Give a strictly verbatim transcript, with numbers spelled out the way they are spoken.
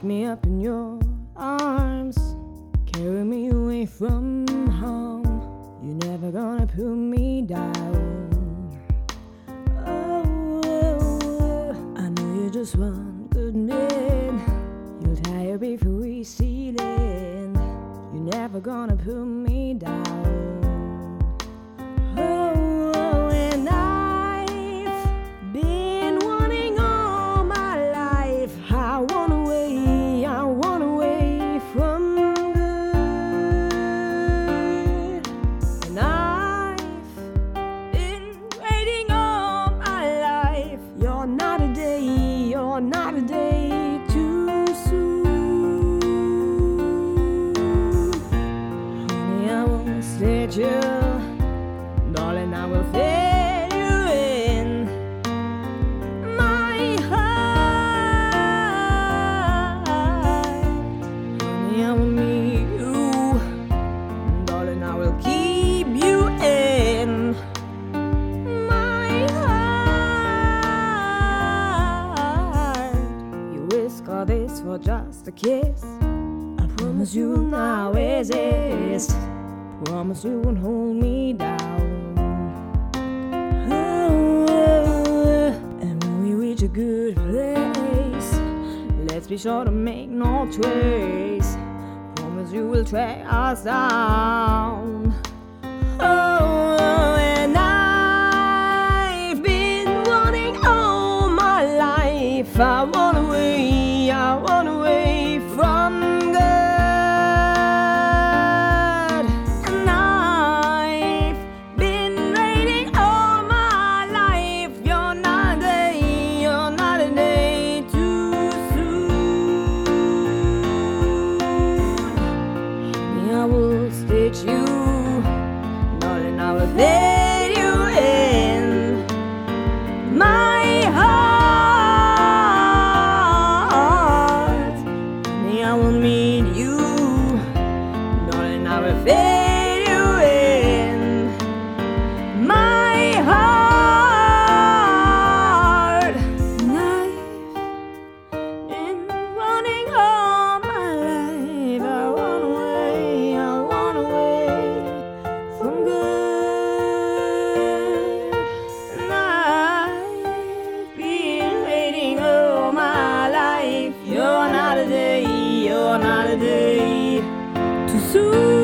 me up in your arms, carry me away from home. You're never gonna put me down. Oh, I know you just want good men. You'll tire before we see land. You're never gonna put me down. Oh, and I've been wanting all my life. I want away, I want away from good. And I've been waiting all my life. You're not a day, you're not a day too soon. Honey, I won't let you. Darling, I will fit you in my heart. Honey, I will meet you. Darling, I will keep you in my heart. You risk all this for just a kiss. I promise you will now exist. Promise you won't hold me down. A good place. Let's be sure to make no trace. Promise you will track us down. Oh, and I've been wanting all my life. I want away, I want away from good. And I've been waiting all my life. You're not there. Not a day too soon. I will stitch you, darling, I will fit you in my heart. Me, I will meet you, darling, I will fit you in my heart. You're not a day, you're not a day too soon.